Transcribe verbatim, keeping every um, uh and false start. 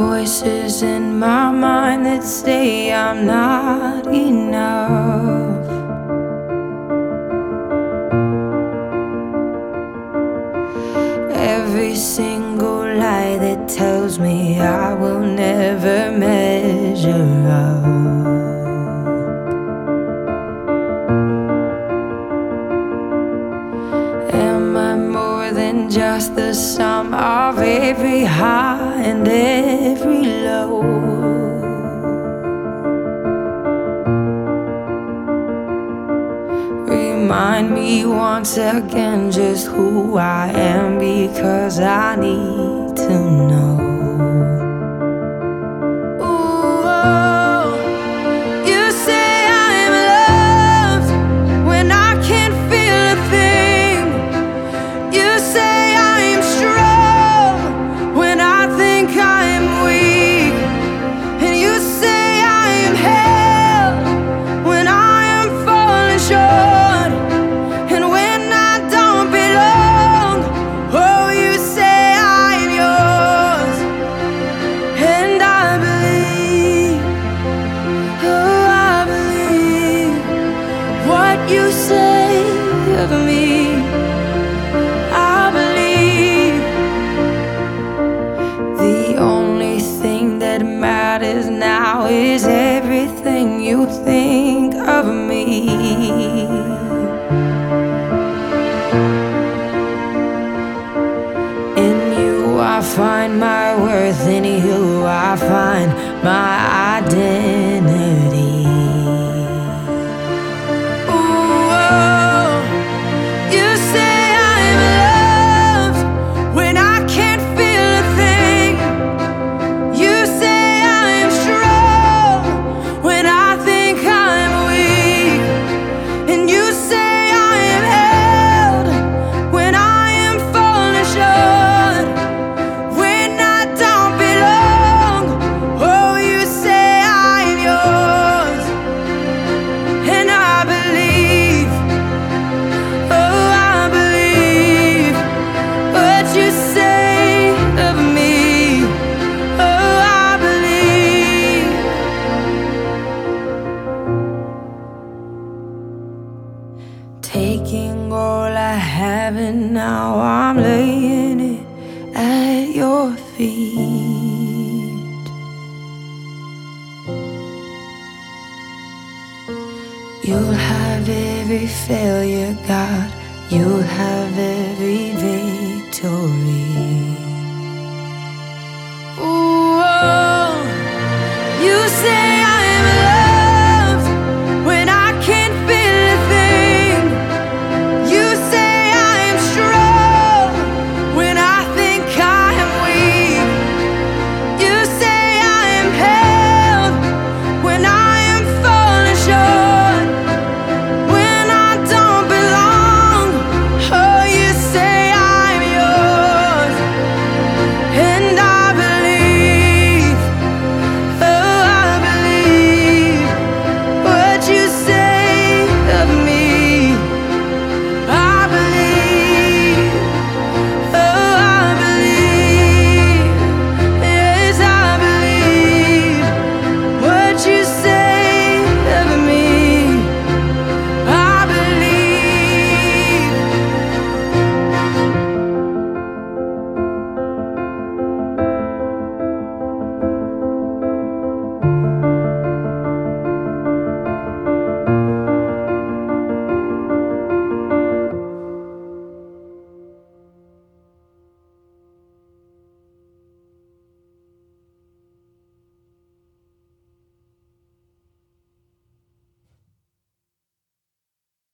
voices in my mind that say I'm not enough. Every single lie that tells me I will never measure up. Am I more than just the sum of every high and every low? Remind me once again just who I am, because I need to know. You say of me, I believe. The only thing that matters now is everything you think of me. In you I find my worth, in you I find my identity. Taking all I have and now I'm laying it at your feet. You'll have every failure, God. You'll have every victory.